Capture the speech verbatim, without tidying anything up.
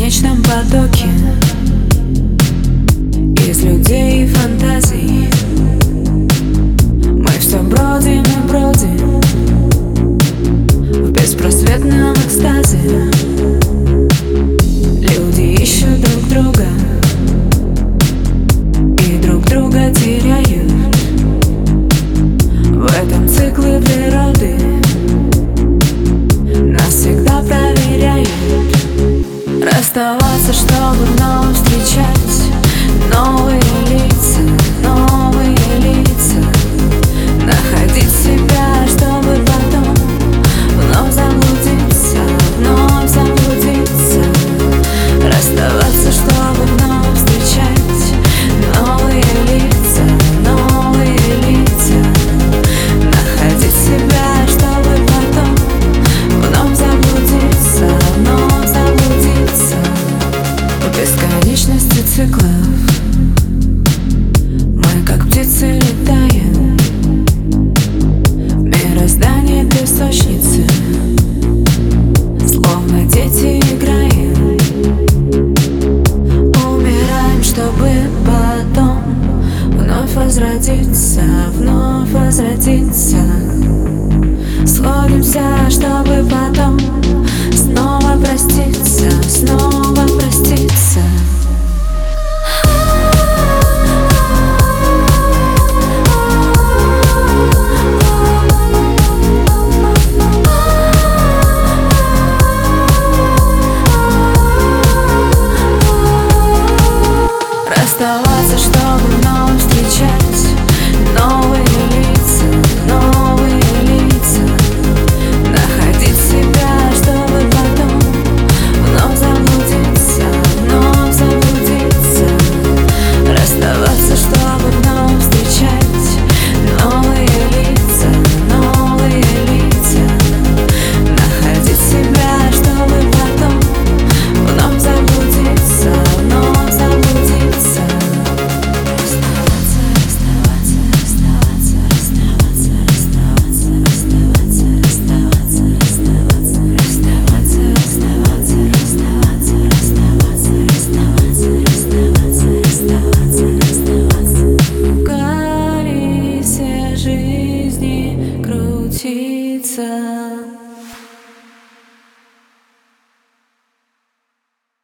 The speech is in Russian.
бесконечном потоке из людей и фантазий. Мы все бродим и бродим в беспросветном экстазе. Люди ищут друг друга и друг друга теряют. В этом цикле природы нас всегда проверяют. Расставаться, чтобы вновь